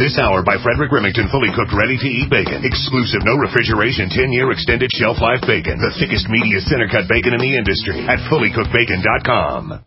This hour by Frederick Remington, fully cooked, ready-to-eat bacon. Exclusive, no refrigeration, 10-year extended shelf life bacon. The thickest, meatiest, center-cut bacon in the industry at fullycookedbacon.com.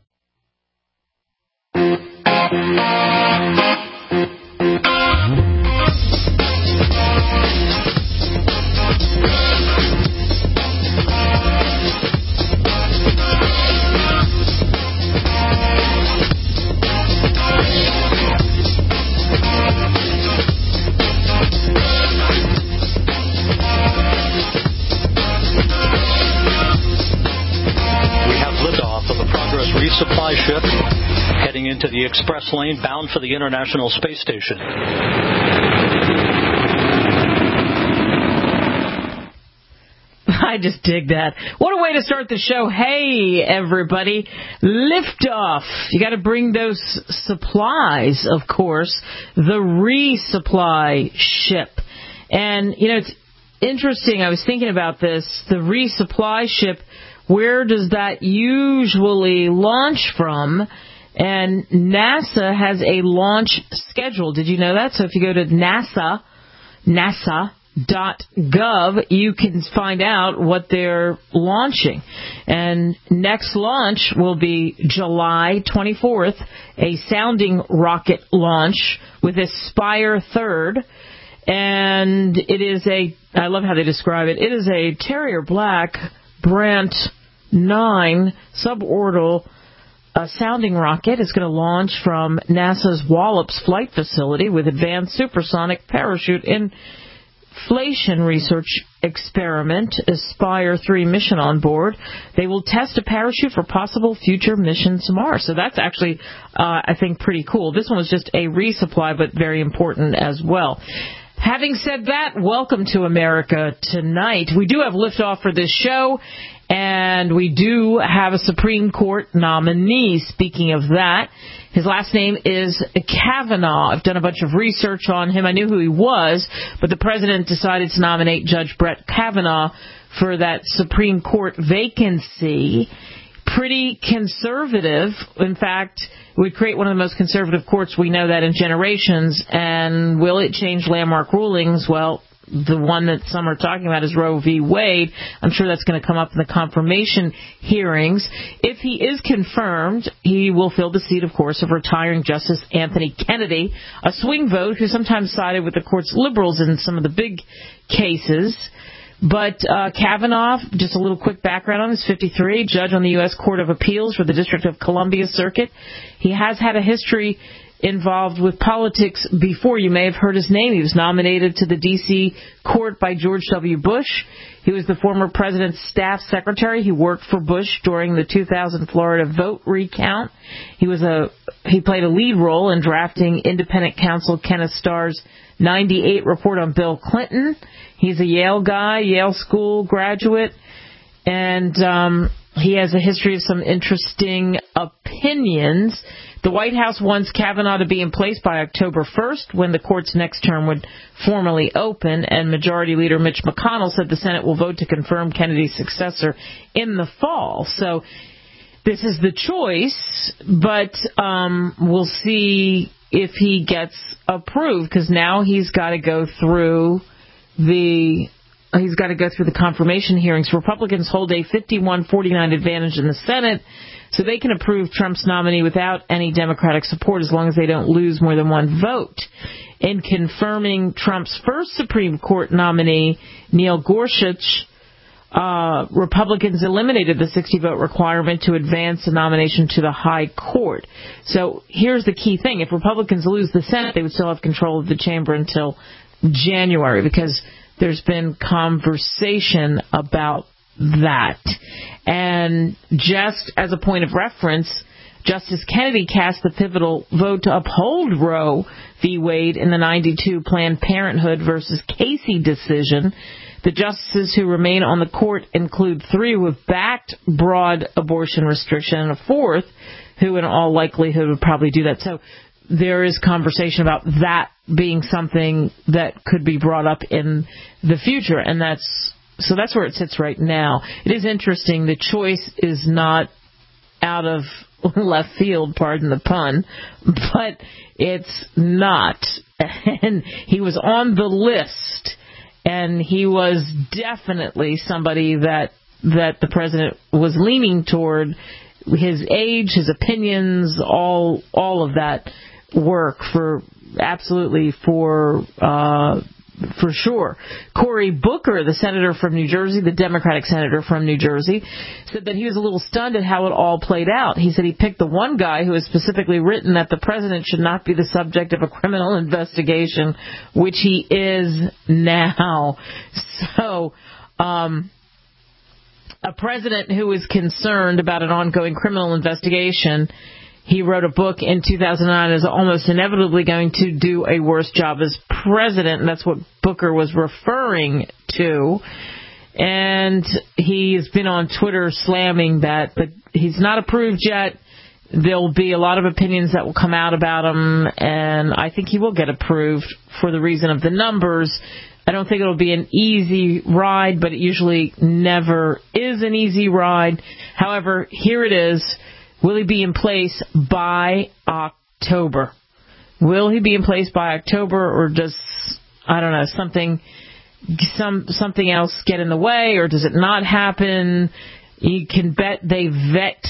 Resupply ship heading into the express lane bound for the International Space Station. I just dig that. What a way to start the show. Hey, everybody. Liftoff. You got to bring those supplies, of course. The resupply ship. And, you know, it's interesting. I was thinking about this. The resupply ship, where does that usually launch from? And NASA has a launch schedule. Did you know that? So if you go to nasa.gov, you can find out what they're launching. And next launch will be July 24th, a sounding rocket launch with Aspire 3rd. And it is I love how they describe it. It is a Terrier Black Brant 9 suborbital sounding rocket. Is going to launch from NASA's Wallops Flight Facility with advanced supersonic parachute inflation research experiment, Aspire 3 mission on board. They will test a parachute for possible future missions to Mars. So that's actually, I think, pretty cool. This one was just a resupply, but very important as well. Having said that, welcome to America Tonight. We do have liftoff for this show, and we do have a Supreme Court nominee. Speaking of that, his last name is Kavanaugh. I've done a bunch of research on him. I knew who he was, but the president decided to nominate Judge Brett Kavanaugh for that Supreme Court vacancy. Pretty conservative. In fact, it would create one of the most conservative courts, we know that, in generations. And will it change landmark rulings? Well, the one that some are talking about is Roe v. Wade. I'm sure that's going to come up in the confirmation hearings. If he is confirmed, he will fill the seat, of course, of retiring Justice Anthony Kennedy, a swing vote who sometimes sided with the court's liberals in some of the big cases. But Kavanaugh, just a little quick background on him, is 53, judge on the U.S. Court of Appeals for the District of Columbia Circuit. He has had a history involved with politics before. You may have heard his name. He was nominated to the D.C. court by George W. Bush. He was the former president's staff secretary. He worked for Bush during the 2000 Florida vote recount. He played a lead role in drafting independent counsel Kenneth Starr's 98 report on Bill Clinton. He's a Yale guy, Yale School graduate, and he has a history of some interesting opinions. The White House wants Kavanaugh to be in place by October 1st, when the court's next term would formally open, and Majority Leader Mitch McConnell said the Senate will vote to confirm Kennedy's successor in the fall. So this is the choice, but we'll see if he gets approved, because now he's got to go through the confirmation hearings. Republicans hold a 51-49 advantage in the Senate, so they can approve Trump's nominee without any Democratic support as long as they don't lose more than one vote. In confirming Trump's first Supreme Court nominee, Neil Gorsuch, Republicans eliminated the 60-vote requirement to advance the nomination to the High Court. So here's the key thing. If Republicans lose the Senate, they would still have control of the chamber until January, because there's been conversation about that. And just as a point of reference, Justice Kennedy cast the pivotal vote to uphold Roe v. Wade in the 92 Planned Parenthood versus Casey decision. The justices who remain on the court include 3 who have backed broad abortion restriction and a 4th who in all likelihood would probably do that. So there is conversation about that being something that could be brought up in the future, and that's where it sits right now. It is interesting. The choice is not out of left field, pardon the pun, but it's not. and he was on the list, and he was definitely somebody that the president was leaning toward. His age, his opinions, all of that work for sure. Cory Booker, the senator from New Jersey, the Democratic senator from New Jersey, said that he was a little stunned at how it all played out. He said he picked the one guy who has specifically written that the president should not be the subject of a criminal investigation, which he is now. So, a president who is concerned about an ongoing criminal investigation, he wrote a book in 2009, is almost inevitably going to do a worse job as president, and that's what Booker was referring to. And he's been on Twitter slamming that, but he's not approved yet. There'll be a lot of opinions that will come out about him, and I think he will get approved for the reason of the numbers. I don't think it'll be an easy ride, but it usually never is an easy ride. However, here it is. Will he be in place by October? Will he be in place by October, or does, I don't know, something else get in the way, or does it not happen? You can bet they vet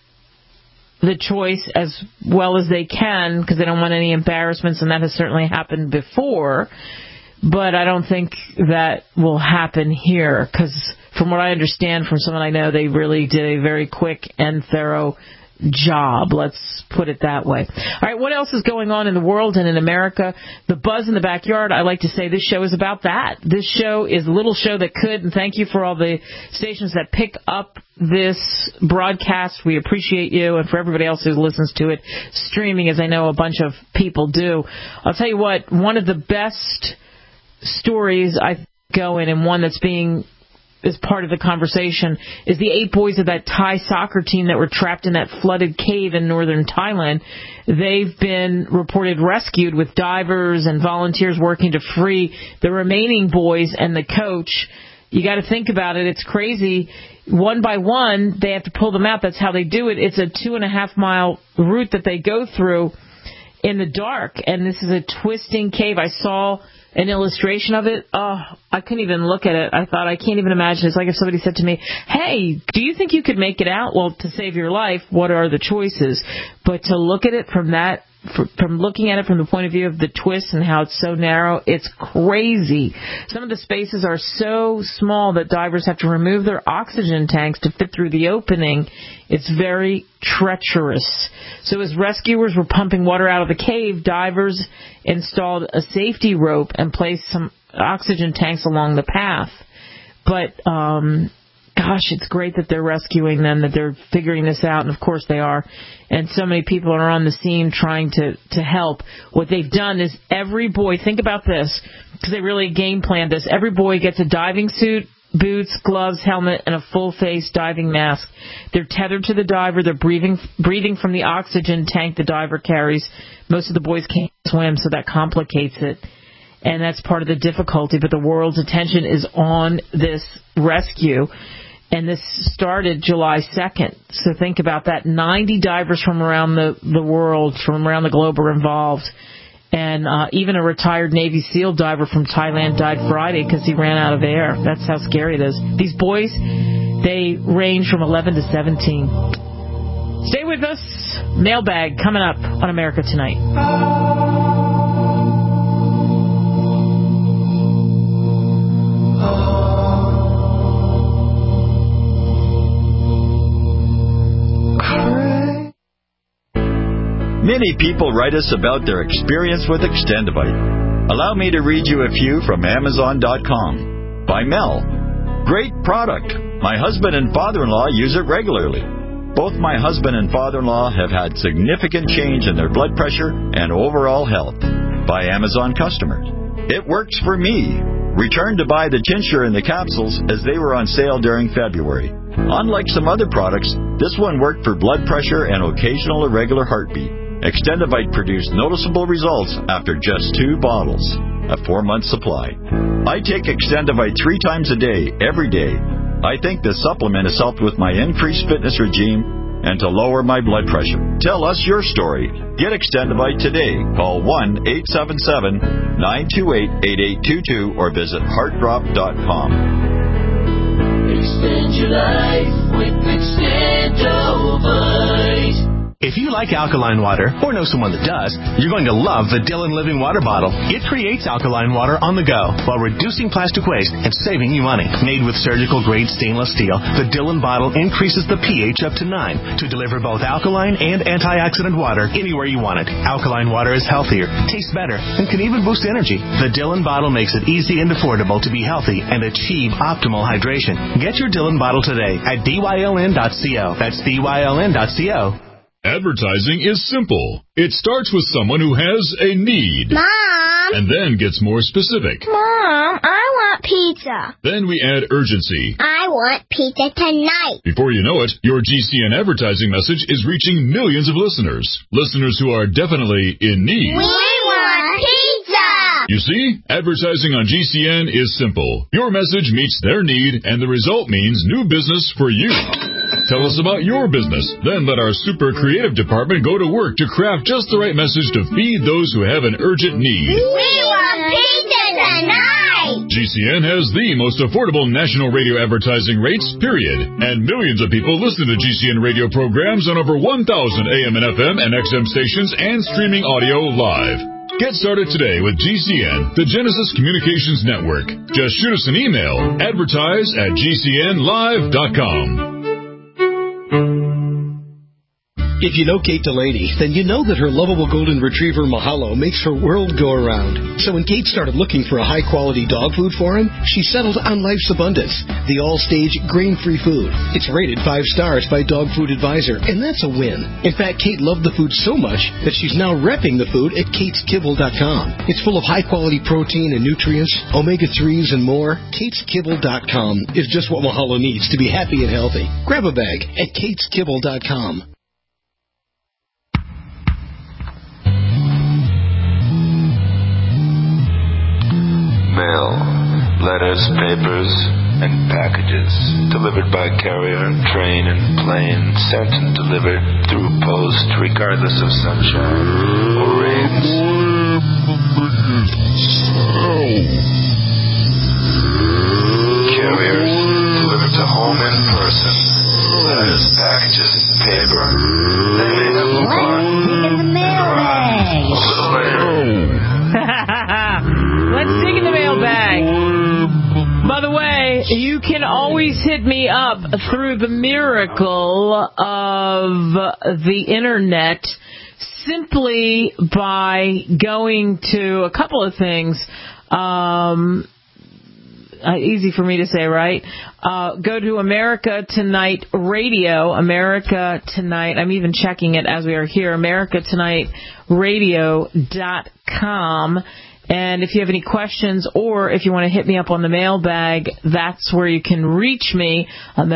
the choice as well as they can because they don't want any embarrassments, and that has certainly happened before. But I don't think that will happen here because from what I understand from someone I know, they really did a very quick and thorough job. Let's put it that way. All right, what else is going on in the world and in America? The buzz in the backyard. I like to say this show is about that. This show is a little show that could, and thank you for all the stations that pick up this broadcast. We appreciate you, and for everybody else who listens to it streaming, as I know a bunch of people do. I'll tell you what, one of the best stories I go in, and one that's being is part of the conversation, is the 8 boys of that Thai soccer team that were trapped in that flooded cave in northern Thailand. They've been reported rescued with divers and volunteers working to free the remaining boys and the coach. You got to think about it. It's crazy. One by one, they have to pull them out. That's how they do it. It's a 2.5 mile route that they go through in the dark, and this is a twisting cave. I saw an illustration of it. Oh, I couldn't even look at it. I thought, I can't even imagine. It's like if somebody said to me, hey, do you think you could make it out? Well, to save your life, what are the choices? But to look at it from looking at it from the point of view of the twist and how it's so narrow, it's crazy. Some of the spaces are so small that divers have to remove their oxygen tanks to fit through the opening. It's very treacherous. So as rescuers were pumping water out of the cave, divers installed a safety rope and placed some oxygen tanks along the path. But, gosh, it's great that they're rescuing them, that they're figuring this out, and of course they are. And so many people are on the scene trying to help. What they've done is every boy, think about this, because they really game planned this. Every boy gets a diving suit, boots, gloves, helmet, and a full-face diving mask. They're tethered to the diver. They're breathing from the oxygen tank the diver carries. Most of the boys can't swim, so that complicates it. And that's part of the difficulty. But the world's attention is on this rescue. And this started July 2nd. So think about that. 90 divers from around the world, from around the globe are involved. And even a retired Navy SEAL diver from Thailand died Friday because he ran out of air. That's how scary it is. These boys, they range from 11 to 17. Stay with us. Mailbag coming up on America Tonight. Many people write us about their experience with Extendivite. Allow me to read you a few from Amazon.com. By Mel. Great product. My husband and father-in-law use it regularly. Both my husband and father-in-law have had significant change in their blood pressure and overall health. By Amazon customers. It works for me. Returned to buy the tincture and the capsules as they were on sale during February. Unlike some other products, this one worked for blood pressure and occasional irregular heartbeat. Extendivite produced noticeable results after just 2 bottles, a 4-month supply. I take Extendivite 3 times a day, every day. I think this supplement has helped with my increased fitness regime and to lower my blood pressure. Tell us your story. Get Extendivite today. Call 1-877-928-8822 or visit heartdrop.com. Extend your life with Extendivite. If you like alkaline water, or know someone that does, you're going to love the Dillon Living Water Bottle. It creates alkaline water on the go while reducing plastic waste and saving you money. Made with surgical-grade stainless steel, the Dillon bottle increases the pH up to 9 to deliver both alkaline and antioxidant water anywhere you want it. Alkaline water is healthier, tastes better, and can even boost energy. The Dillon bottle makes it easy and affordable to be healthy and achieve optimal hydration. Get your Dillon bottle today at dyln.co. That's dyln.co. Advertising is simple. It starts with someone who has a need. Mom! And then gets more specific. Mom, I want pizza. Then we add urgency. I want pizza tonight. Before you know it, your GCN advertising message is reaching millions of listeners. Listeners who are definitely in need. We want pizza! You see, advertising on GCN is simple. Your message meets their need, and the result means new business for you. Tell us about your business. Then let our super creative department go to work to craft just the right message to feed those who have an urgent need. We want pizza tonight! GCN has the most affordable national radio advertising rates, period. And millions of people listen to GCN radio programs on over 1,000 AM and FM and XM stations and streaming audio live. Get started today with GCN, the Genesis Communications Network. Just shoot us an email, advertise@gcnlive.com. If you know Kate Delaney, then you know that her lovable golden retriever Mahalo makes her world go around. So when Kate started looking for a high-quality dog food for him, she settled on Life's Abundance, the all-stage grain-free food. It's rated 5 stars by Dog Food Advisor, and that's a win. In fact, Kate loved the food so much that she's now repping the food at kateskibble.com. It's full of high-quality protein and nutrients, omega-3s, and more. kateskibble.com is just what Mahalo needs to be happy and healthy. Grab a bag at kateskibble.com. Mail, letters, papers, and packages delivered by carrier, train, and plane, sent and delivered through post, regardless of sunshine or rains. Carriers delivered to home in person. Letters, packages, and paper. They may have moved on. In the mailbag. A little later. Let's dig in the mailbag. By the way, you can always hit me up through the miracle of the internet simply by going to a couple of things. Easy for me to say, right? Go to America Tonight Radio, America Tonight. I'm even checking it as we are here, americatonightaradio.com. And if you have any questions or if you want to hit me up on the mailbag, that's where you can reach me,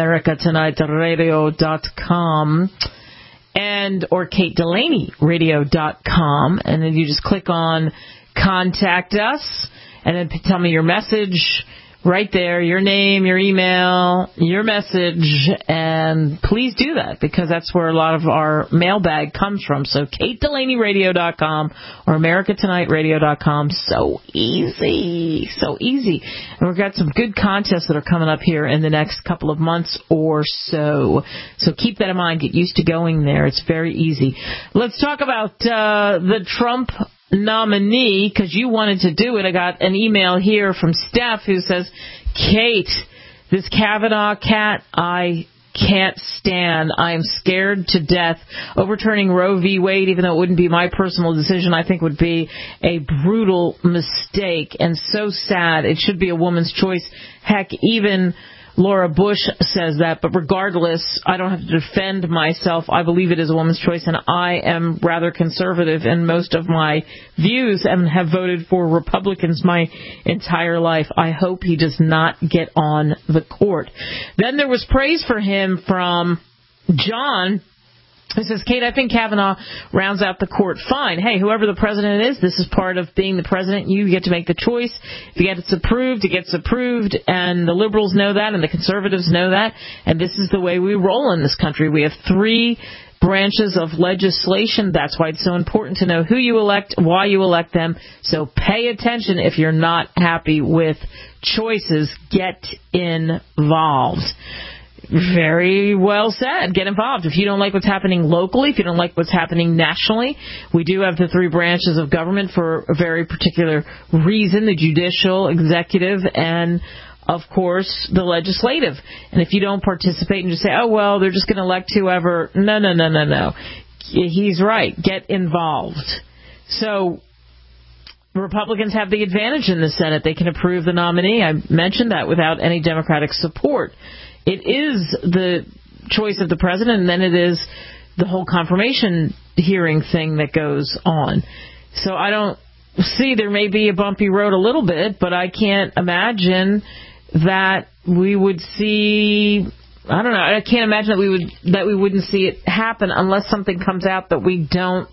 americatonightaradio.com and or katedelaneyradio.com. And then you just click on Contact Us and then tell me your message right there, your name, your email, your message, and please do that because that's where a lot of our mailbag comes from. So katedelaneyradio.com or americatonightaradio.com. So easy. So easy. And we've got some good contests that are coming up here in the next couple of months or so. So keep that in mind. Get used to going there. It's very easy. Let's talk about the Trump nominee, because you wanted to do it. I got an email here from Steph who says, Kate, this Kavanaugh cat, I can't stand. I am scared to death. Overturning Roe v. Wade, even though it wouldn't be my personal decision, I think would be a brutal mistake and so sad. It should be a woman's choice. Heck, even Laura Bush says that, but regardless, I don't have to defend myself. I believe it is a woman's choice, and I am rather conservative in most of my views and have voted for Republicans my entire life. I hope he does not get on the court. Then there was praise for him from John, He says, Kate, I think Kavanaugh rounds out the court fine. Hey, whoever the president is, this is part of being the president. You get to make the choice. If you get it approved, it gets approved. And the liberals know that, and the conservatives know that. And this is the way we roll in this country. We have 3 branches of legislation. That's why it's so important to know who you elect, why you elect them. So pay attention if you're not happy with choices. Get involved. Very well said. Get involved. If you don't like what's happening locally, if you don't like what's happening nationally, we do have the 3 branches of government for a very particular reason, the judicial, executive, and, of course, the legislative. And if you don't participate and just say, oh, well, they're just going to elect whoever, no. He's right. Get involved. So Republicans have the advantage in the Senate. They can approve the nominee. I mentioned that without any Democratic support. It is the choice of the president, and then it is the whole confirmation hearing thing that goes on. So I don't see, there may be a bumpy road a little bit, but I can't imagine that we would see, I don't know, I can't imagine that we wouldn't see it happen unless something comes out that we don't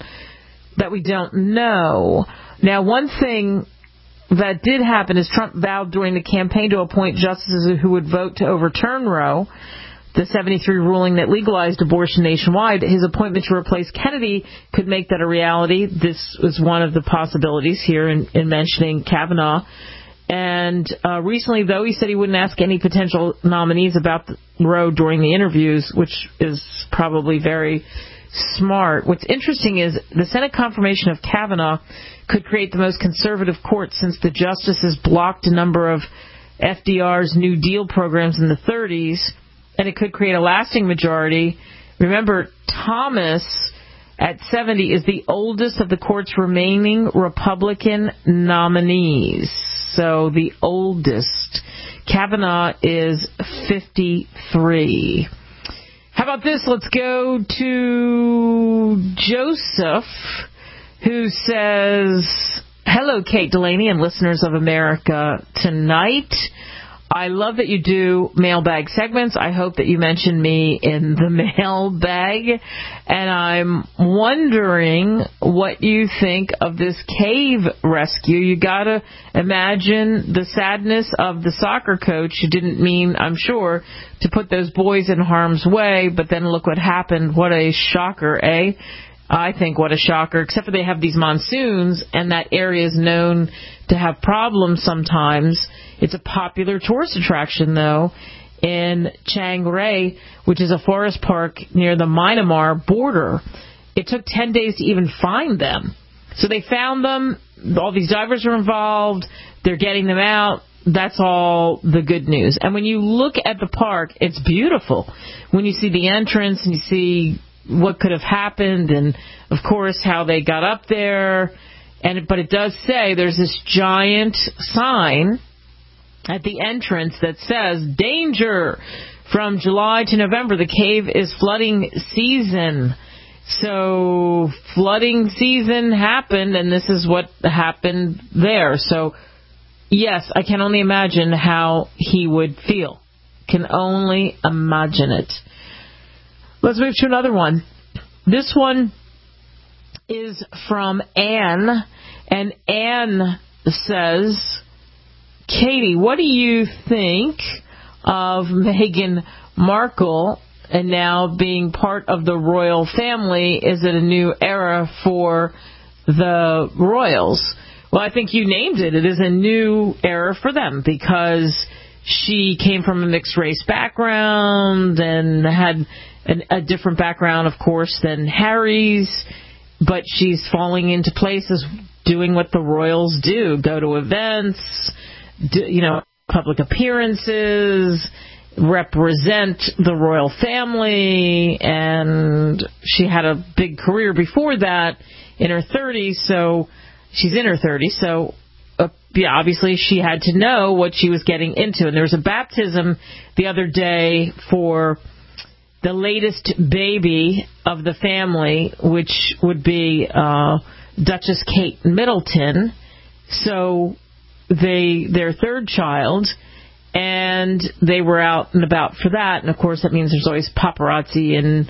know. Now, one thing that did happen is Trump vowed during the campaign to appoint justices who would vote to overturn Roe, the 73 ruling that legalized abortion nationwide. His appointment to replace Kennedy could make that a reality. This was one of the possibilities here in mentioning Kavanaugh. And recently, though, he said he wouldn't ask any potential nominees about Roe during the interviews, which is probably very smart. What's interesting is the Senate confirmation of Kavanaugh could create the most conservative court since the justices blocked a number of FDR's New Deal programs in the 30s, and it could create a lasting majority. Remember, Thomas, at 70, is the oldest of the court's remaining Republican nominees. So the oldest. Kavanaugh is 53. How about this? Let's go to Joseph, who says, hello, Kate Delaney and listeners of America Tonight. I love that you do mailbag segments. I hope that you mention me in the mailbag. And I'm wondering what you think of this cave rescue. You got to imagine the sadness of the soccer coach who didn't mean, I'm sure, to put those boys in harm's way. But then look what happened. What a shocker, eh? I think what a shocker, except for they have these monsoons, and that area is known to have problems sometimes. It's a popular tourist attraction, though, in Chiang Rai, which is a forest park near the Myanmar border. It took 10 days to even find them. So they found them. All these divers are involved. They're getting them out. That's all the good news. And when you look at the park, it's beautiful. When you see the entrance and you see what could have happened and, of course, how they got up there. But it does say there's this giant sign at the entrance that says, danger! From July to November, the cave is flooding season. So flooding season happened, and this is what happened there. So, yes, I can only imagine how he would feel. Can only imagine it. Let's move to another one. This one is from Anne, and Anne says, Katie, what do you think of Meghan Markle and now being part of the royal family? Is it a new era for the royals? Well, I think you named it. It is a new era for them because she came from a mixed race background and had a different background, of course, than Harry's, but she's falling into places doing what the royals do, go to events, public appearances, represent the royal family, and she had a big career before that in her 30s, so she's in her 30s, so obviously she had to know what she was getting into. And there was a baptism the other day for the latest baby of the family, which would be Duchess Kate Middleton. So their third child, and they were out and about for that. And, of course, that means there's always paparazzi and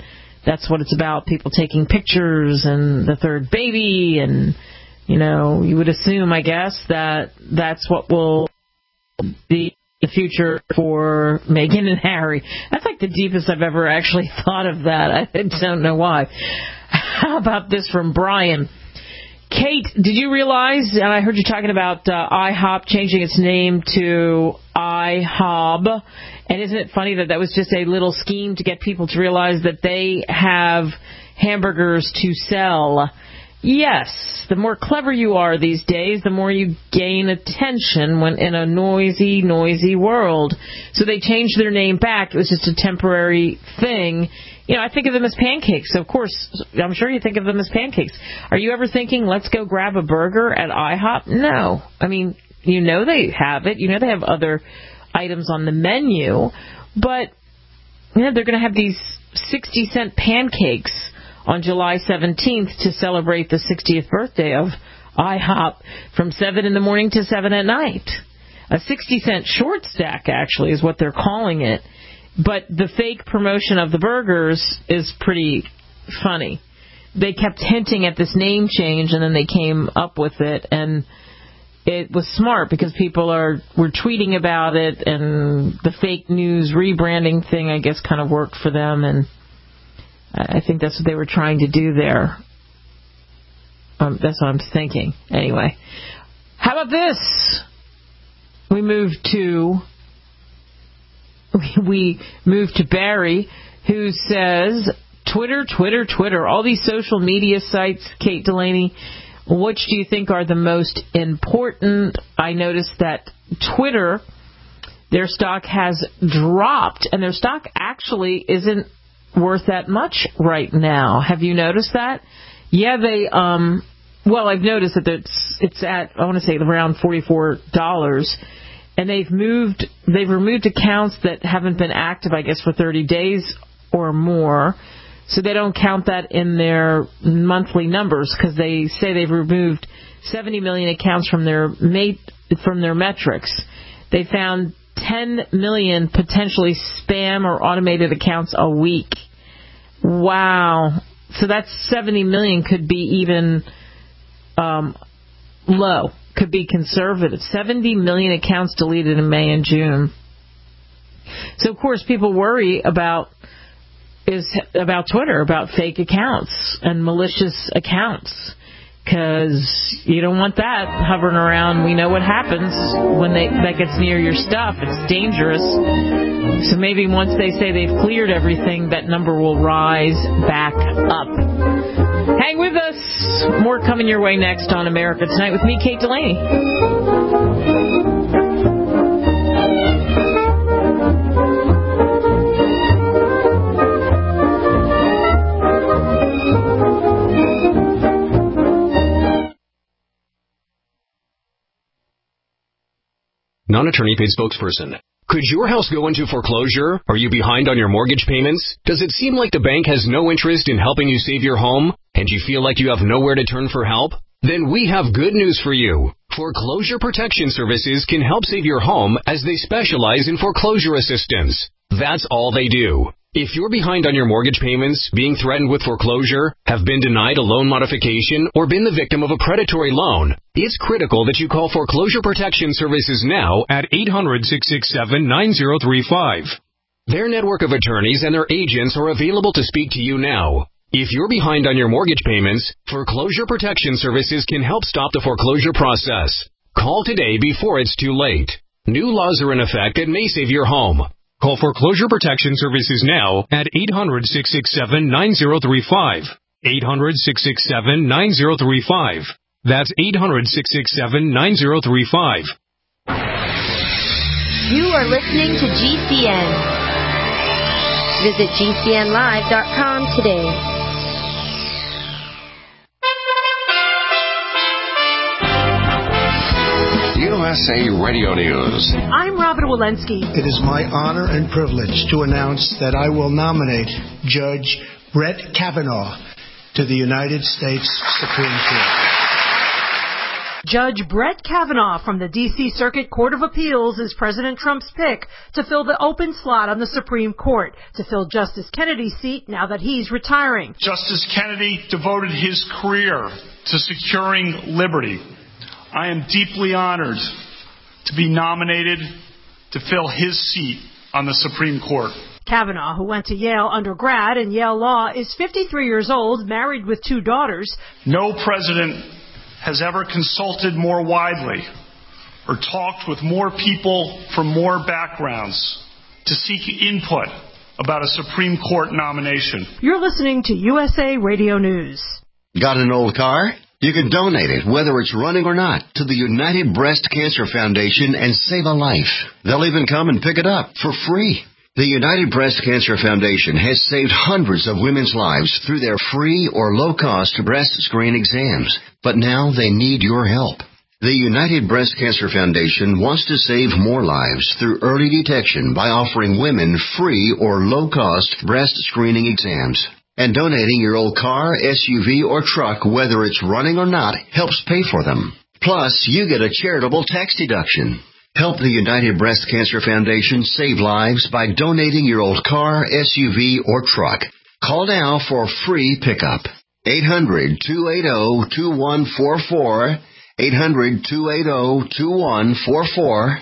that's what it's about, people taking pictures and the third baby, and, you know, you would assume, I guess, that that's what will be the future for Meghan and Harry. That's like the deepest I've ever actually thought of that. I don't know why. How about this from Brian? Kate, did you realize, and I heard you talking about IHOP changing its name to IHOB, and isn't it funny that that was just a little scheme to get people to realize that they have hamburgers to sell? Yes, the more clever you are these days, the more you gain attention when in a noisy, noisy world. So they changed their name back. It was just a temporary thing. You know, I think of them as pancakes. So of course, I'm sure you think of them as pancakes. Are you ever thinking, let's go grab a burger at IHOP? No. I mean, you know they have it. You know they have other items on the menu. But, you know, they're going to have these 60-cent pancakes on July 17th to celebrate the 60th birthday of IHOP from 7 in the morning to 7 at night. A 60-cent short stack, actually, is what they're calling it. But the fake promotion of the burgers is pretty funny. They kept hinting at this name change, and then they came up with it, and it was smart because people were tweeting about it, and the fake news rebranding thing, I guess, kind of worked for them, and I think that's what they were trying to do there. That's what I'm thinking. Anyway, how about this? We move to Barry, who says, Twitter, all these social media sites, Kate Delaney, which do you think are the most important? I noticed that Twitter, their stock has dropped, and their stock actually isn't worth that much right now. Have you noticed that? Yeah, they I've noticed that it's at, I want to say, around $44, and they've removed accounts that haven't been active, I guess, for 30 days or more, so they don't count that in their monthly numbers because they say they've removed 70 million accounts from their metrics. They found 10 million potentially spam or automated accounts a week. Wow. So that's 70 million could be even low, could be conservative. 70 million accounts deleted in May and June. So, of course, people worry about Twitter, about fake accounts and malicious accounts, because you don't want that hovering around. We know what happens when that gets near your stuff. It's dangerous. So maybe once they say they've cleared everything, that number will rise back up. Hang with us. More coming your way next on America Tonight with me, Kate Delaney. Non-attorney paid spokesperson. Could your house go into foreclosure? Are you behind on your mortgage payments? Does it seem like the bank has no interest in helping you save your home, and you feel like you have nowhere to turn for help? Then we have good news for you. Foreclosure Protection Services can help save your home as they specialize in foreclosure assistance. That's all they do. If you're behind on your mortgage payments, being threatened with foreclosure, have been denied a loan modification, or been the victim of a predatory loan, it's critical that you call Foreclosure Protection Services now at 800-667-9035. Their network of attorneys and their agents are available to speak to you now. If you're behind on your mortgage payments, Foreclosure Protection Services can help stop the foreclosure process. Call today before it's too late. New laws are in effect that may save your home. Call Foreclosure Protection Services now at 800-667-9035. 800-667-9035. That's 800-667-9035. You are listening to GCN. Visit GCNlive.com today. USA Radio News. I'm Robin Walensky. It is my honor and privilege to announce that I will nominate Judge Brett Kavanaugh to the United States Supreme Court. Judge Brett Kavanaugh from the D.C. Circuit Court of Appeals is President Trump's pick to fill the open slot on the Supreme Court, to fill Justice Kennedy's seat now that he's retiring. Justice Kennedy devoted his career to securing liberty. I am deeply honored to be nominated to fill his seat on the Supreme Court. Kavanaugh, who went to Yale undergrad and Yale Law, is 53 years old, married with 2 daughters. No president has ever consulted more widely or talked with more people from more backgrounds to seek input about a Supreme Court nomination. You're listening to USA Radio News. Got an old car? You can donate it, whether it's running or not, to the United Breast Cancer Foundation and save a life. They'll even come and pick it up for free. The United Breast Cancer Foundation has saved hundreds of women's lives through their free or low-cost breast screen exams, but now they need your help. The United Breast Cancer Foundation wants to save more lives through early detection by offering women free or low-cost breast screening exams. And donating your old car, SUV, or truck, whether it's running or not, helps pay for them. Plus, you get a charitable tax deduction. Help the United Breast Cancer Foundation save lives by donating your old car, SUV, or truck. Call now for free pickup. 800-280-2144. 800-280-2144.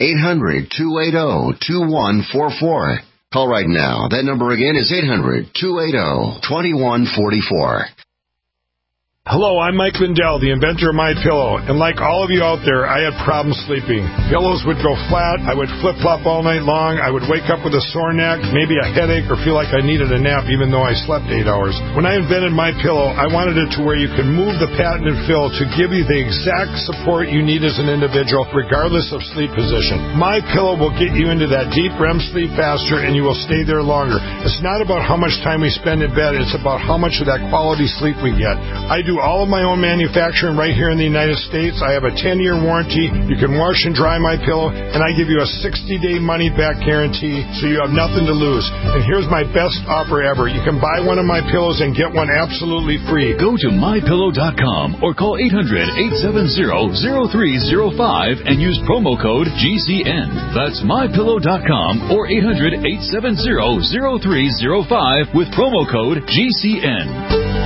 800-280-2144. Call right now. That number again is 800-280-2144. Hello, I'm Mike Lindell, the inventor of MyPillow, and like all of you out there, I had problems sleeping. Pillows would go flat, I would flip-flop all night long, I would wake up with a sore neck, maybe a headache, or feel like I needed a nap even though I slept 8 hours. When I invented MyPillow, I wanted it to where you could move the patented fill to give you the exact support you need as an individual, regardless of sleep position. MyPillow will get you into that deep REM sleep faster, and you will stay there longer. It's not about how much time we spend in bed, it's about how much of that quality sleep we get. I do all of my own manufacturing right here in the United States. I have a 10-year warranty. You can wash and dry my pillow, and I give you a 60-day money-back guarantee, so you have nothing to lose. And here's my best offer ever. You can buy one of my pillows and get one absolutely free. Go to MyPillow.com or call 800-870-0305 and use promo code GCN. That's MyPillow.com or 800-870-0305 with promo code GCN.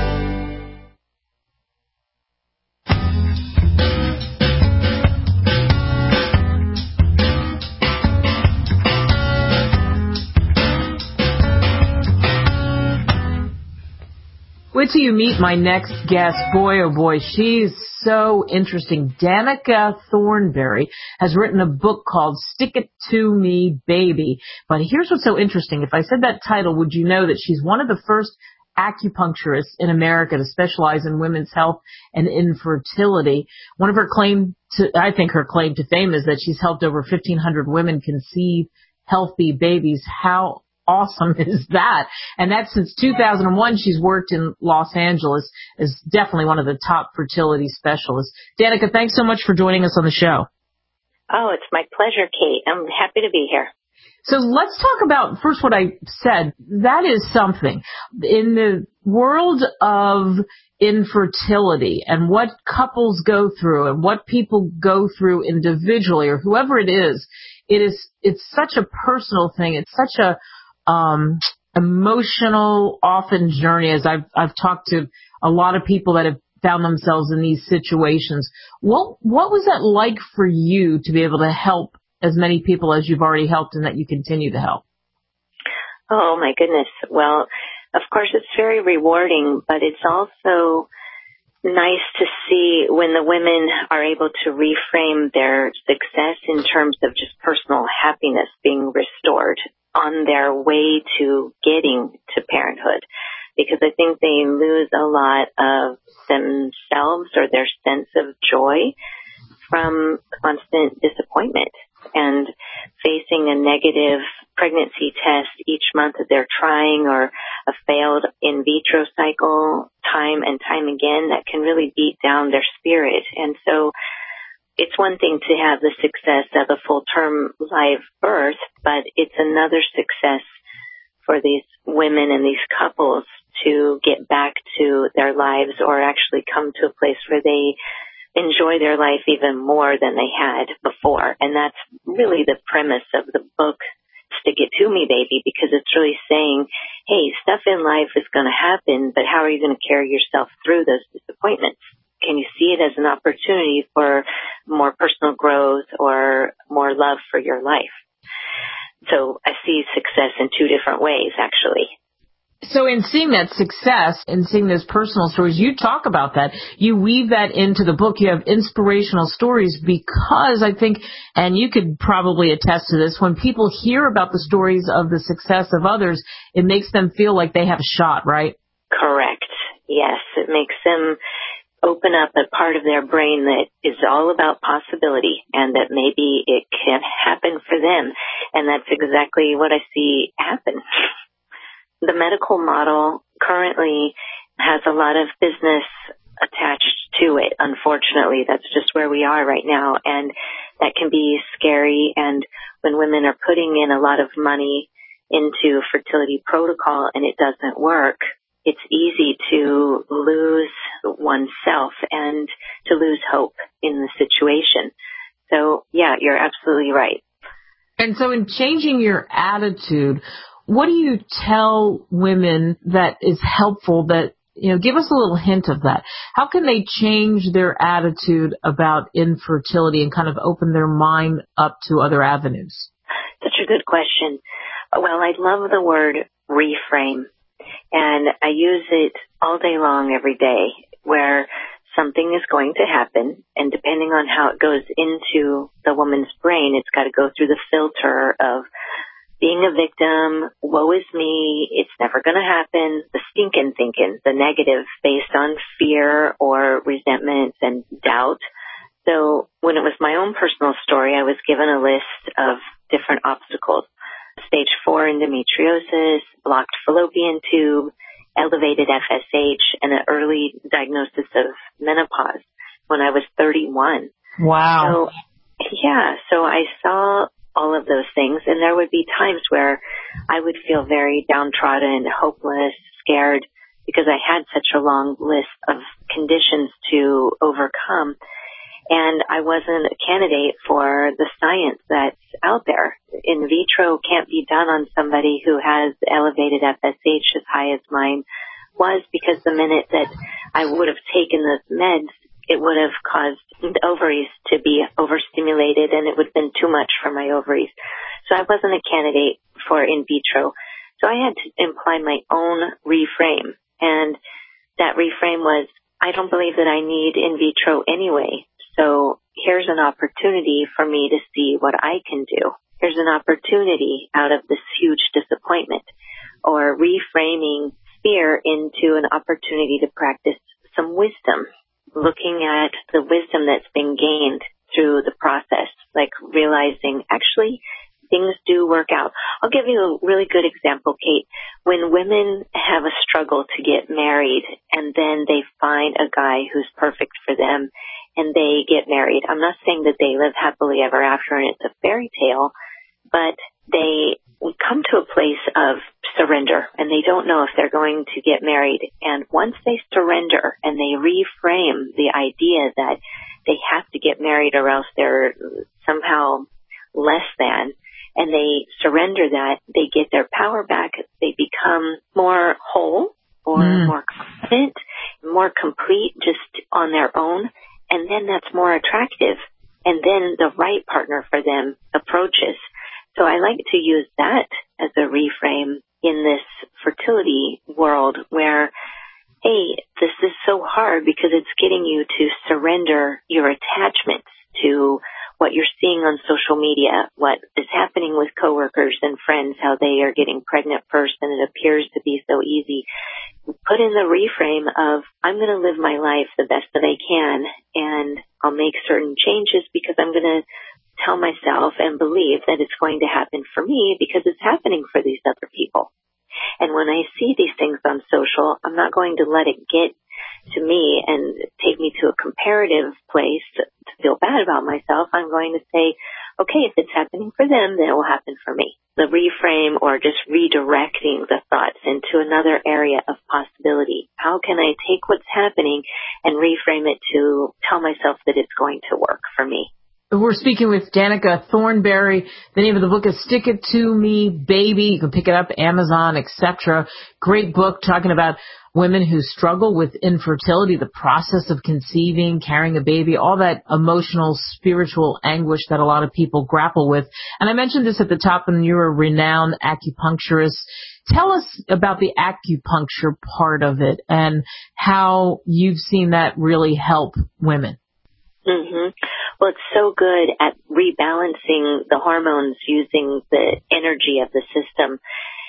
Wait till you meet my next guest. Boy, oh boy, she's so interesting. Danica Thornberry has written a book called Stick It To Me, Baby. But here's what's so interesting. If I said that title, would you know that she's one of the first acupuncturists in America to specialize in women's health and infertility. One of her claim to fame is that she's helped over 1,500 women conceive healthy babies. How awesome is that? And that's since 2001. She's worked in Los Angeles as definitely one of the top fertility specialists. Danica, thanks so much for joining us on the show. Oh, it's my pleasure, Kate. I'm happy to be here. So let's talk about first what I said. That is something. In the world of infertility and what couples go through and what people go through individually or whoever it is, it's such a personal thing. It's such a emotional, often journey, as I've talked to a lot of people that have found themselves in these situations. What was that like for you to be able to help as many people as you've already helped and that you continue to help? Oh, my goodness. Well, of course, it's very rewarding, but it's also nice to see when the women are able to reframe their success in terms of just personal happiness being restored on their way to getting to parenthood, because I think they lose a lot of themselves or their sense of joy from constant disappointment and facing a negative pregnancy test each month that they're trying, or a failed in vitro cycle time and time again that can really beat down their spirit. And so it's one thing to have the success of a full-term live birth, but it's another success for these women and these couples to get back to their lives or actually come to a place where they enjoy their life even more than they had before. And that's really the premise of the book, Stick It To Me, Baby, because it's really saying, hey, stuff in life is going to happen, but how are you going to carry yourself through those disappointments? Can you see it as an opportunity for more personal growth or more love for your life? So I see success in two different ways, actually. So in seeing that success and seeing those personal stories, you talk about that. You weave that into the book. You have inspirational stories because I think, and you could probably attest to this, when people hear about the stories of the success of others, it makes them feel like they have a shot, right? Correct. Yes, it makes them open up a part of their brain that is all about possibility and that maybe it can happen for them. And that's exactly what I see happen. The medical model currently has a lot of business attached to it. Unfortunately, that's just where we are right now. And that can be scary. And when women are putting in a lot of money into fertility protocol and it doesn't work, it's easy to lose oneself and to lose hope in the situation. So, yeah, you're absolutely right. And so in changing your attitude, what do you tell women that is helpful that, give us a little hint of that. How can they change their attitude about infertility and kind of open their mind up to other avenues? Such a good question. Well, I love the word reframe. And I use it all day long, every day, where something is going to happen. And depending on how it goes into the woman's brain, it's got to go through the filter of being a victim, woe is me, it's never going to happen, the stinking thinking, the negative based on fear or resentment and doubt. So when it was my own personal story, I was given a list of different obstacles. Stage 4 endometriosis, blocked fallopian tube, elevated FSH, and an early diagnosis of menopause when I was 31. Wow. So I saw all of those things, and there would be times where I would feel very downtrodden, hopeless, scared, because I had such a long list of conditions to overcome. And I wasn't a candidate for the science that's out there. In vitro can't be done on somebody who has elevated FSH as high as mine was, because the minute that I would have taken those meds, it would have caused the ovaries to be overstimulated, and it would have been too much for my ovaries. So I wasn't a candidate for in vitro. So I had to imply my own reframe. And that reframe was, I don't believe that I need in vitro anyway. So here's an opportunity for me to see what I can do. Here's an opportunity out of this huge disappointment, or reframing fear into an opportunity to practice some wisdom, looking at the wisdom that's been gained through the process, like realizing actually things do work out. I'll give you a really good example, Kate. When women have a struggle to get married and then they find a guy who's perfect for them, and they get married. I'm not saying that they live happily ever after and it's a fairy tale, but they come to a place of surrender and they don't know if they're going to get married. And once they surrender and they reframe the idea that they have to get married or else they're somehow less than, and they surrender that, they get their power back, they become more whole or more confident, more complete just on their own. And then that's more attractive. And then the right partner for them approaches. So I like to use that as a reframe in this fertility world where, hey, this is so hard because it's getting you to surrender your attachments to what you're seeing on social media, what is happening with coworkers and friends, how they are getting pregnant first and it appears to be so easy. Put in the reframe of, I'm going to live my life the best that I can, and I'll make certain changes because I'm going to tell myself and believe that it's going to happen for me because it's happening for these other people. And when I see these things on social, I'm not going to let it get to me and take me to a comparative place to feel bad about myself. I'm going to say, okay, if it's happening for them, then it will happen for me. The reframe or just redirecting the thoughts into another area of possibility. How can I take what's happening and reframe it to tell myself that it's going to work for me? We're speaking with Danica Thornberry. The name of the book is Stick It To Me, Baby. You can pick it up, Amazon, etc. Great book talking about women who struggle with infertility, the process of conceiving, carrying a baby, all that emotional, spiritual anguish that a lot of people grapple with. And I mentioned this at the top, and you're a renowned acupuncturist. Tell us about the acupuncture part of it and how you've seen that really help women. Mm-hmm. Well, it's so good at rebalancing the hormones using the energy of the system.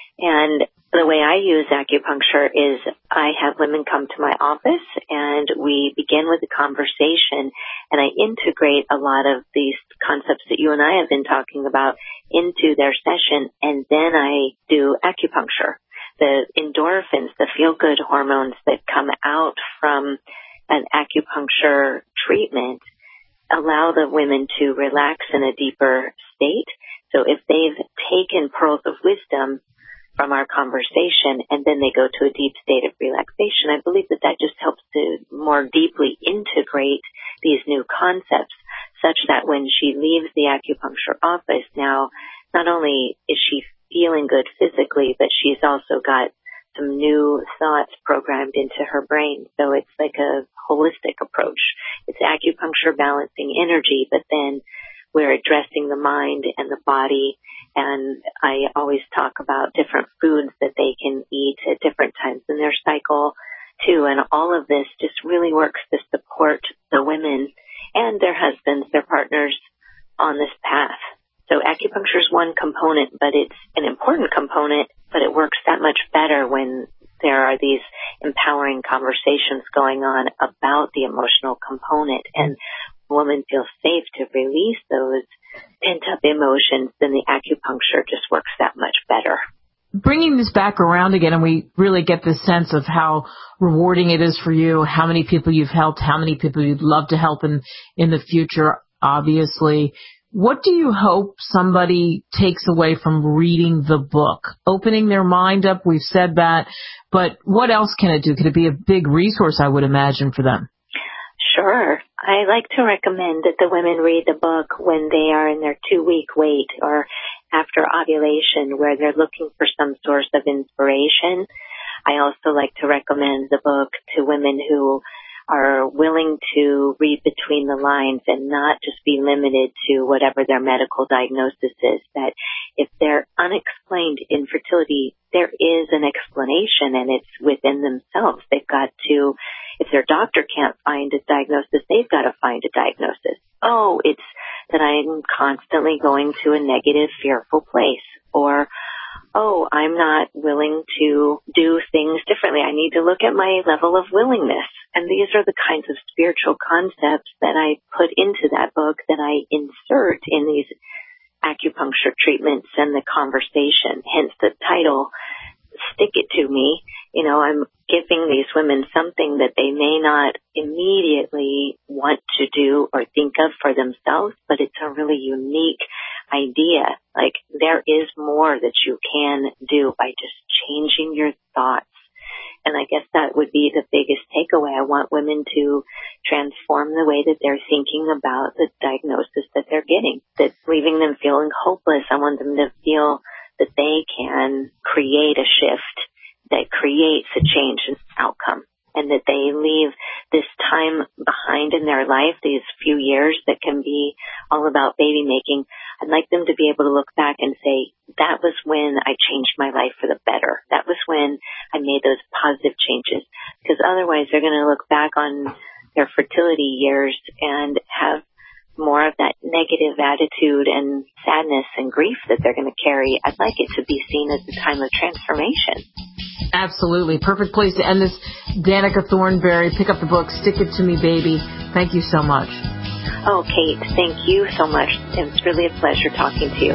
And the way I use acupuncture is I have women come to my office and we begin with a conversation, and I integrate a lot of these concepts that you and I have been talking about into their session, and then I do acupuncture. The endorphins, the feel-good hormones that come out from an acupuncture treatment allow the women to relax in a deeper state. So if they've taken pearls of wisdom from our conversation and then they go to a deep state of relaxation, I believe that just helps to more deeply integrate these new concepts such that when she leaves the acupuncture office now, not only is she feeling good physically, but she's also got some new thoughts programmed into her brain. So it's like a holistic approach. It's acupuncture balancing energy, but then we're addressing the mind and the body. And I always talk about different foods that they can eat at different times in their cycle too. And all of this just really works to support the women and their husbands, their partners on this path. So acupuncture is one component, but it's an important component, but it works that much better when there are these empowering conversations going on about the emotional component, and a woman feels safe to release those pent-up emotions, then the acupuncture just works that much better. Bringing this back around again, and we really get this sense of how rewarding it is for you, how many people you've helped, how many people you'd love to help in the future, obviously. What do you hope somebody takes away from reading the book? Opening their mind up, we've said that, but what else can it do? Could it be a big resource, I would imagine, for them? Sure. I like to recommend that the women read the book when they are in their 2-week wait or after ovulation, where they're looking for some source of inspiration. I also like to recommend the book to women who are willing to read between the lines and not just be limited to whatever their medical diagnosis is, that if they're unexplained infertility, there is an explanation and it's within themselves. They've got to, if their doctor can't find a diagnosis, they've got to find a diagnosis. Oh, it's that I'm constantly going to a negative, fearful place, or oh, I'm not willing to do things differently. I need to look at my level of willingness. And these are the kinds of spiritual concepts that I put into that book that I insert in these acupuncture treatments and the conversation. Hence the title, Stick It To Me. You know, I'm giving these women something that they may not immediately want to do or think of for themselves, but it's a really unique idea. Like, there is more that you can do by just changing your thoughts. And I guess that would be the biggest takeaway. I want women to transform the way that they're thinking about the diagnosis that they're getting, that's leaving them feeling hopeless. I want them to feel that they can create a shift that creates a change in outcome, and that they leave this time behind in their life, these few years that can be all about baby making. I'd like them to be able to look back and say, that was when I changed my life for the better. That was when I made those positive changes. Because otherwise they're going to look back on their fertility years and have more of that negative attitude and sadness and grief that they're going to carry. I'd like it to be seen as a time of transformation. Absolutely. Perfect place to end this. Danica Thornberry, pick up the book, Stick It To Me, Baby. Thank you so much. Oh, Kate, thank you so much. It's really a pleasure talking to you.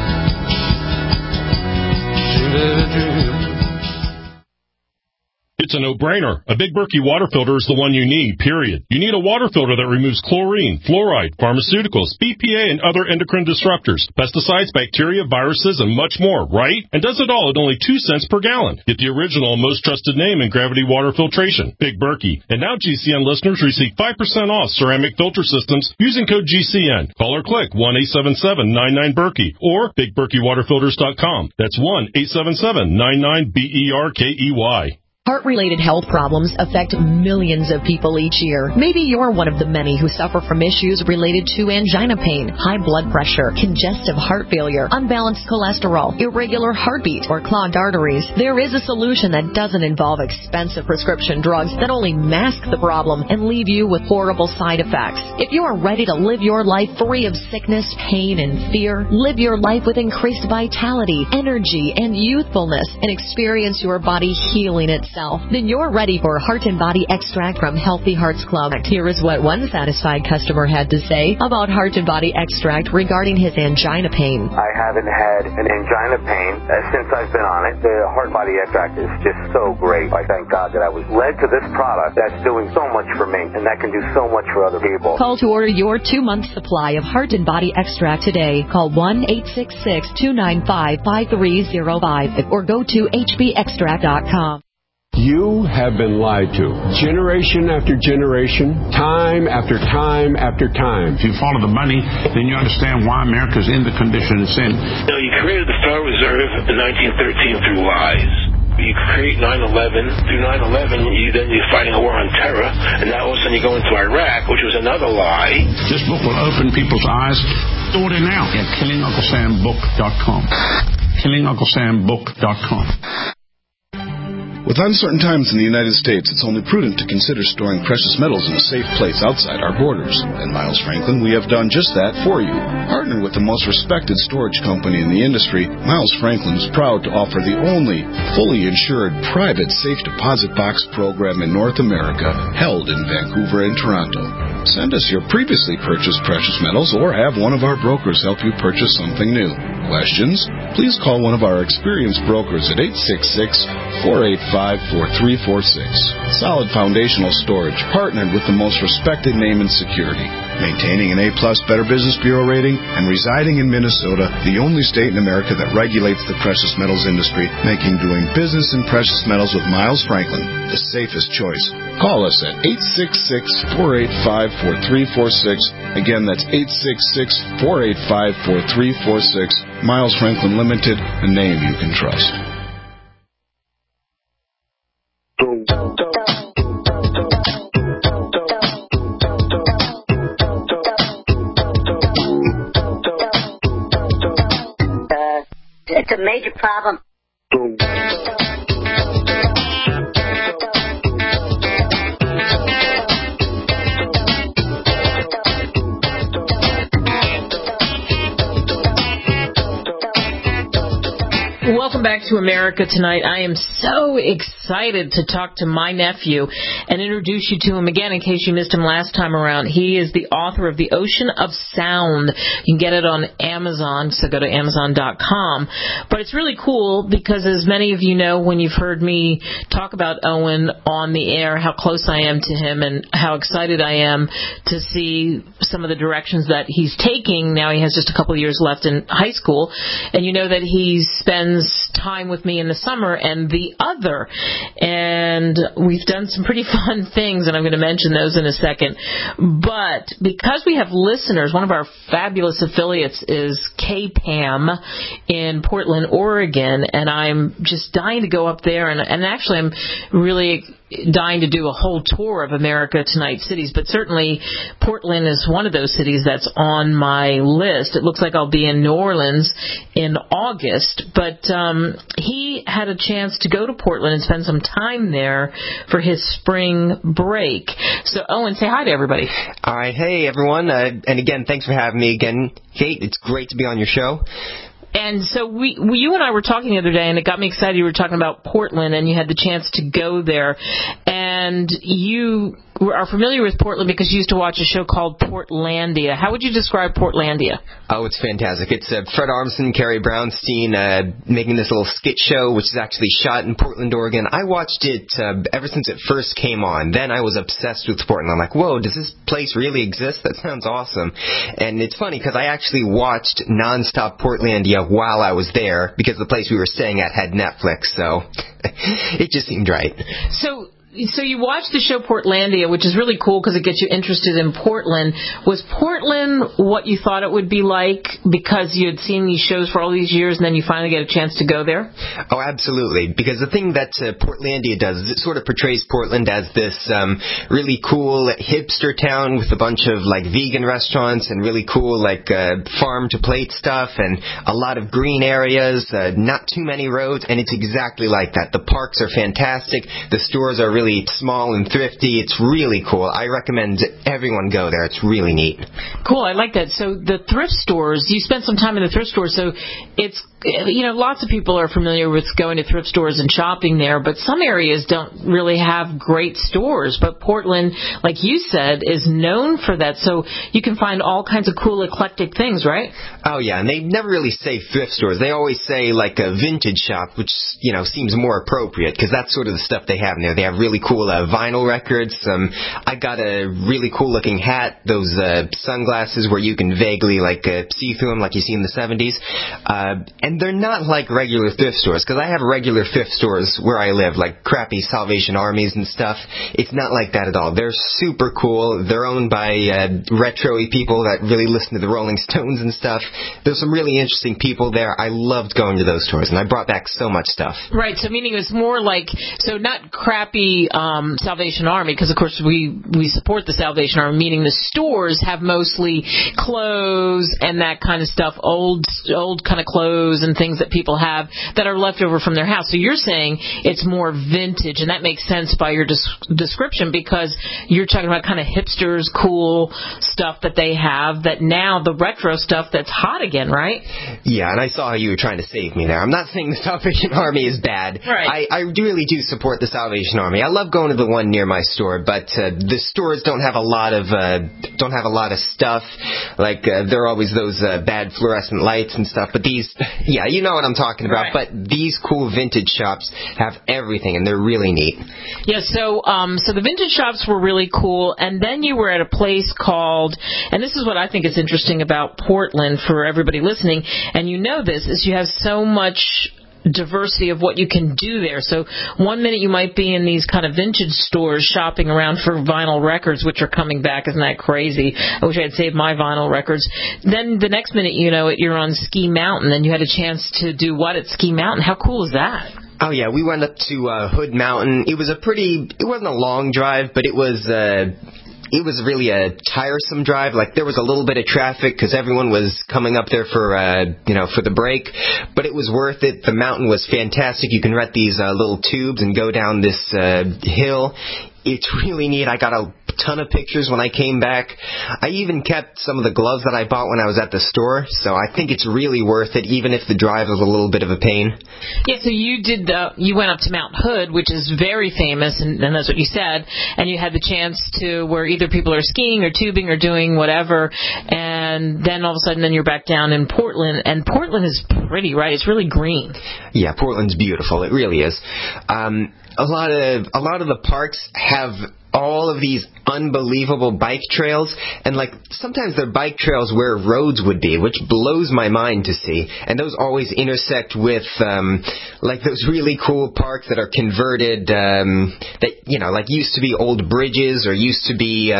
It's It's a no-brainer. A Big Berkey water filter is the one you need, period. You need a water filter that removes chlorine, fluoride, pharmaceuticals, BPA, and other endocrine disruptors, pesticides, bacteria, viruses, and much more, right? And does it all at only 2 cents per gallon. Get the original and most trusted name in gravity water filtration, Big Berkey. And now GCN listeners receive 5% off ceramic filter systems using code GCN. Call or click 1-877-99-BERKEY or BigBerkeyWaterFilters.com. That's 1-877-99-BERKEY. Heart-related health problems affect millions of people each year. Maybe you're one of the many who suffer from issues related to angina pain, high blood pressure, congestive heart failure, unbalanced cholesterol, irregular heartbeat, or clogged arteries. There is a solution that doesn't involve expensive prescription drugs that only mask the problem and leave you with horrible side effects. If you are ready to live your life free of sickness, pain, and fear, live your life with increased vitality, energy, and youthfulness, and experience your body healing itself, then you're ready for Heart and Body Extract from Healthy Hearts Club. Here is what one satisfied customer had to say about Heart and Body Extract regarding his angina pain. I haven't had an angina pain since I've been on it. The Heart and Body Extract is just so great. I thank God that I was led to this product that's doing so much for me, and that can do so much for other people. Call to order your 2-month supply of Heart and Body Extract today. Call 1-866-295-5305 or go to hbextract.com. You have been lied to. Generation after generation, time after time after time. If you follow the money, then you understand why America's in the condition it's in. You created the Federal Reserve in 1913 through lies. You create 9/11. Through 9/11, you're fighting a war on terror, and now all of a sudden you go into Iraq, which was another lie. This book will open people's eyes. Order now at KillingUncleSamBook.com. KillingUncleSamBook.com. With uncertain times in the United States, it's only prudent to consider storing precious metals in a safe place outside our borders. At Miles Franklin, we have done just that for you. Partnered with the most respected storage company in the industry, Miles Franklin is proud to offer the only fully insured private safe deposit box program in North America, held in Vancouver and Toronto. Send us your previously purchased precious metals or have one of our brokers help you purchase something new. Questions? Please call one of our experienced brokers at 866-485-4346. Solid foundational storage, partnered with the most respected name in security. Maintaining an A-plus Better Business Bureau rating and residing in Minnesota, the only state in America that regulates the precious metals industry, making doing business in precious metals with Miles Franklin the safest choice. Call us at 866-485-4346. Again, that's 866-485-4346. Miles Franklin Limited, a name you can trust. It's a major problem. Welcome back to America Tonight. I am so excited to talk to my nephew and introduce you to him again in case you missed him last time around. He is the author of The Ocean of Sound. You can get it on Amazon, so go to Amazon.com. But it's really cool because, as many of you know, when you've heard me talk about Owen on the air, how close I am to him and how excited I am to see some of the directions that he's taking. Now he has just a couple of years left in high school, and you know that he spends time with me in the summer and the other, and we've done some pretty fun things, and I'm going to mention those in a second. But because we have listeners, one of our fabulous affiliates is KPAM in Portland, Oregon, and I'm just dying to go up there, and actually I'm really dying to do a whole tour of America Tonight cities, but certainly Portland is one of those cities that's on my list. It looks like I'll be in New Orleans in August, but he had a chance to go to Portland and spend some time there for his spring break. So, Owen, say hi to everybody. All right. Hey, everyone. And again, thanks for having me again, Kate. It's great to be on your show. And so you and I were talking the other day, and it got me excited. You were talking about Portland, and you had the chance to go there. And and you are familiar with Portland because you used to watch a show called Portlandia. How would you describe Portlandia? Oh, it's fantastic. It's Fred Armisen, Carrie Brownstein making this little skit show, which is actually shot in Portland, Oregon. I watched it ever since it first came on. Then I was obsessed with Portland. I'm like, whoa, does this place really exist? That sounds awesome. And it's funny because I actually watched nonstop Portlandia while I was there because the place we were staying at had Netflix, so it just seemed right. So you watched the show Portlandia, which is really cool because it gets you interested in Portland. Was Portland what you thought it would be like because you had seen these shows for all these years and then you finally get a chance to go there? Oh, absolutely. Because the thing that Portlandia does is it sort of portrays Portland as this really cool hipster town with a bunch of like vegan restaurants and really cool like farm-to-plate stuff and a lot of green areas, not too many roads, and it's exactly like that. The parks are fantastic. The stores are really small and thrifty. It's really cool. I recommend everyone go there. It's really neat. Cool. I like that. So the thrift stores, you spent some time in the thrift stores, so it's, lots of people are familiar with going to thrift stores and shopping there, but some areas don't really have great stores. But Portland, like you said, is known for that. So you can find all kinds of cool, eclectic things, right? Oh, yeah. And they never really say thrift stores. They always say like a vintage shop, which, seems more appropriate because that's sort of the stuff they have in there. They have really cool vinyl records. I got a really cool looking hat, those sunglasses where you can vaguely see through them like you see in the 70s. And they're not like regular thrift stores because I have regular thrift stores where I live, like crappy Salvation Armies and stuff. It's not like that at all. They're super cool. They're owned by retro-y people that really listen to the Rolling Stones and stuff. There's some really interesting people there. I loved going to those stores and I brought back so much stuff. Right, so meaning it's more like, so not crappy Salvation Army, because of course we support the Salvation Army, meaning the stores have mostly clothes and that kind of stuff, old kind of clothes and things that people have that are left over from their house. So you're saying it's more vintage, and that makes sense by your description because you're talking about kind of hipsters, cool stuff that they have, that now the retro stuff that's hot again, right? Yeah, and I saw how you were trying to save me there. I'm not saying the Salvation Army is bad. Right. I really do support the Salvation Army. I love going to the one near my store, but the stores don't have a lot of stuff. Like there are always those bad fluorescent lights and stuff. But these, yeah, you know what I'm talking about. Right. But these cool vintage shops have everything, and they're really neat. Yeah. So the vintage shops were really cool, and then you were at a place called, and this is what I think is interesting about Portland for everybody listening, and you know this, is you have so much diversity of what you can do there. So one minute you might be in these kind of vintage stores shopping around for vinyl records, which are coming back. Isn't that crazy? I wish I had saved my vinyl records. Then the next minute you know it, you're on Ski Mountain, and you had a chance to do what at Ski Mountain? How cool is that? Oh yeah, we went up to Hood Mountain. It wasn't a long drive, but it was really a tiresome drive. Like there was a little bit of traffic because everyone was coming up there for the break, but it was worth it. The mountain was fantastic. You can rent these little tubes and go down this hill. It's really neat. I got a ton of pictures when I came back. I even kept some of the gloves that I bought when I was at the store, so I think it's really worth it, even if the drive was a little bit of a pain. Yeah, so you went up to Mount Hood, which is very famous, and that's what you said, and you had the chance to where either people are skiing or tubing or doing whatever, and then all of a sudden then you're back down in Portland, and Portland is pretty, right? It's really green. Yeah, Portland's beautiful. It really is. A lot of the parks have all of these unbelievable bike trails, and sometimes they're bike trails where roads would be, which blows my mind to see. And those always intersect with those really cool parks that are converted, that used to be old bridges or used to be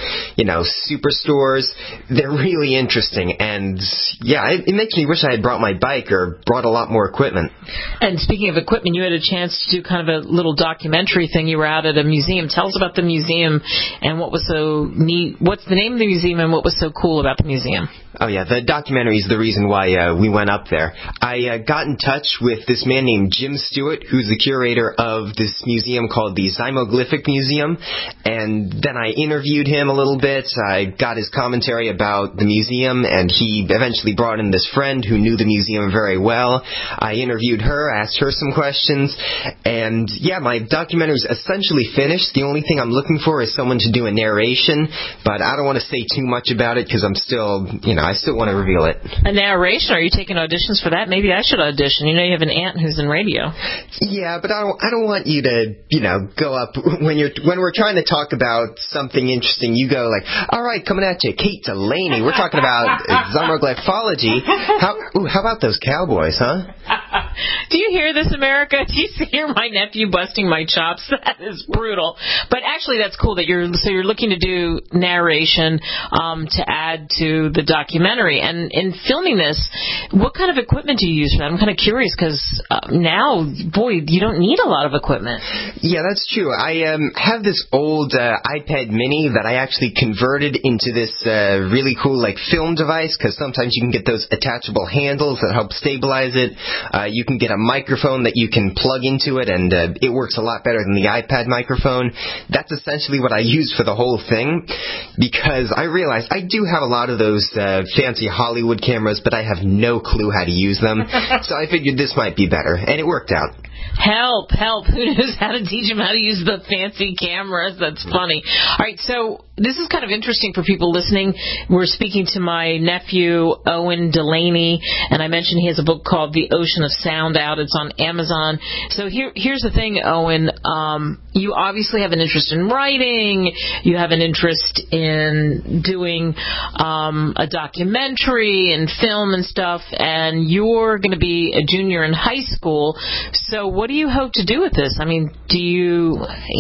superstores. They're really interesting, and yeah, it makes me wish I had brought my bike or brought a lot more equipment. And speaking of equipment, you had a chance to do kind of a little documentary thing. You were out at a museum. Tell us about the museum and what was so neat? What's the name of the museum and what was so cool about the museum? Oh, yeah, the documentary is the reason why we went up there. I got in touch with this man named Jim Stewart, who's the curator of this museum called the Zymoglyphic Museum, and then I interviewed him a little bit. I got his commentary about the museum, and he eventually brought in this friend who knew the museum very well. I interviewed her, asked her some questions, and yeah, my documentary is essentially finished. The only thing I'm looking for is someone to do a narration, but I don't want to say too much about it because I'm still, I still want to reveal it. A narration? Are you taking auditions for that? Maybe I should audition. You have an aunt who's in radio. Yeah, but I don't want you to, go up when we're trying to talk about something interesting. You go like, all right, coming at you, Kate Delaney. We're talking about zymoglyphology. How about those Cowboys, huh? Do you hear this, America? Do you hear my nephew busting my chops? That is brutal. But actually, that's cool that you're looking to do narration to add to the documentary. And in filming this, what kind of equipment do you use for that? I'm kind of curious because now, boy, you don't need a lot of equipment. Yeah, that's true. I have this old iPad mini that I actually converted into this really cool film device because sometimes you can get those attachable handles that help stabilize it. You can get a microphone that you can plug into it, and it works a lot better than the iPad microphone. That's essentially what I use for the whole thing, because I realized I do have a lot of those fancy Hollywood cameras, but I have no clue how to use them. So I figured this might be better, and it worked out. Help. Who knows how to teach them how to use the fancy cameras? That's funny. All right, so this is kind of interesting for people listening. We're speaking to my nephew, Owen Delaney, and I mentioned he has a book called The Ocean of Sound out. It's on Amazon. So here's the thing, Owen. You obviously have an interest in writing. You have an interest in doing a documentary and film and stuff, and you're going to be a junior in high school. So what do you hope to do with this? I mean, do you,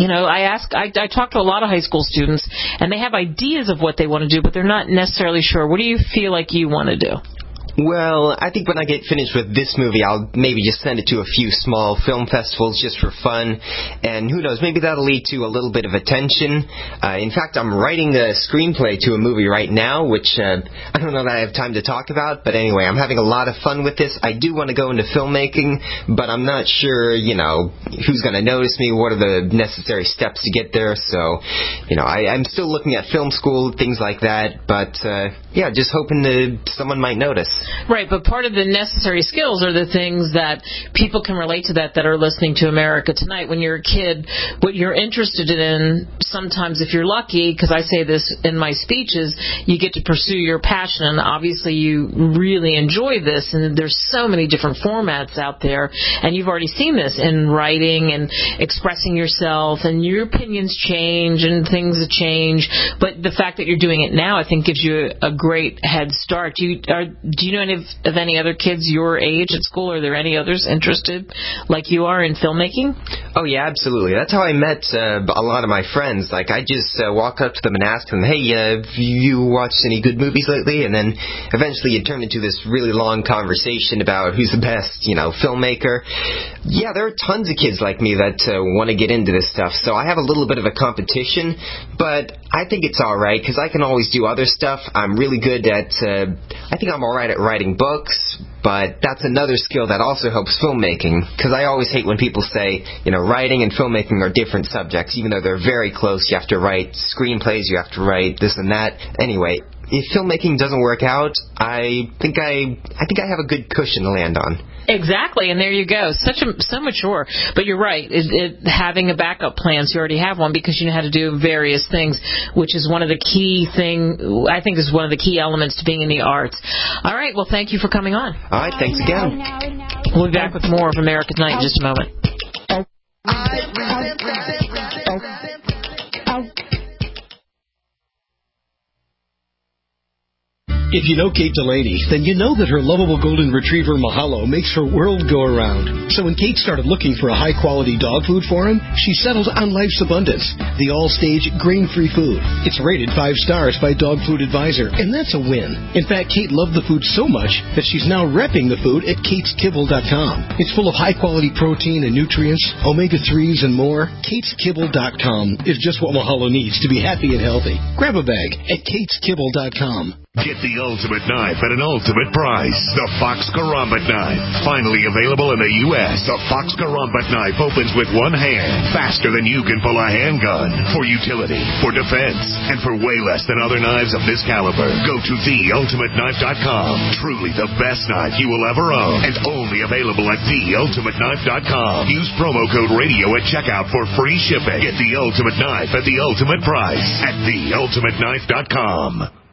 I talk to a lot of high school students, and they have ideas of what they want to do, but they're not necessarily sure. What do you feel like you want to do? Well, I think when I get finished with this movie, I'll maybe just send it to a few small film festivals just for fun. And who knows, maybe that'll lead to a little bit of attention. In fact, I'm writing a screenplay to a movie right now, which I don't know that I have time to talk about. But anyway, I'm having a lot of fun with this. I do want to go into filmmaking, but I'm not sure, who's going to notice me, what are the necessary steps to get there. So, I'm still looking at film school, things like that. But, just hoping that someone might notice. Right, but part of the necessary skills are the things that people can relate to that are listening to America Tonight. When you're a kid, what you're interested in, sometimes if you're lucky, because I say this in my speeches, you get to pursue your passion, and obviously you really enjoy this, and there's so many different formats out there, and you've already seen this in writing and expressing yourself, and your opinions change and things change, but the fact that you're doing it now, I think, gives you a great head start. Do you know any of any other kids your age at school? Are there any others interested, like you are, in filmmaking? Oh, yeah, absolutely. That's how I met a lot of my friends. Like, I just walk up to them and ask them, hey, have you watched any good movies lately? And then eventually it turned into this really long conversation about who's the best, filmmaker. Yeah, there are tons of kids like me that want to get into this stuff. So I have a little bit of a competition, but I think it's all right because I can always do other stuff. I'm really good at, I think I'm all right at writing books, but that's another skill that also helps filmmaking, because I always hate when people say, writing and filmmaking are different subjects, even though they're very close. You have to write screenplays, you have to write this and that. Anyway, if filmmaking doesn't work out, I think I have a good cushion to land on. Exactly, and there you go. So mature. But you're right. Having a backup plan, so you already have one because you know how to do various things, which is one of the key elements to being in the arts. All right, well, thank you for coming on. All right, thanks again. We'll be back with more of America Tonight in just a moment. If you know Kate Delaney, then you know that her lovable golden retriever Mahalo makes her world go around. So when Kate started looking for a high-quality dog food for him, she settled on Life's Abundance, the all-stage grain-free food. It's rated 5 stars by Dog Food Advisor, and that's a win. In fact, Kate loved the food so much that she's now repping the food at kateskibble.com. It's full of high-quality protein and nutrients, omega-3s, and more. kateskibble.com is just what Mahalo needs to be happy and healthy. Grab a bag at kateskibble.com. Get the ultimate knife at an ultimate price. The Fox Karambit knife. Finally available in the U.S., the Fox Karambit knife opens with one hand, faster than you can pull a handgun. For utility, for defense, and for way less than other knives of this caliber. Go to theultimateknife.com. Truly the best knife you will ever own, and only available at theultimateknife.com. Use promo code radio at checkout for free shipping. Get the ultimate knife at the ultimate price at theultimateknife.com.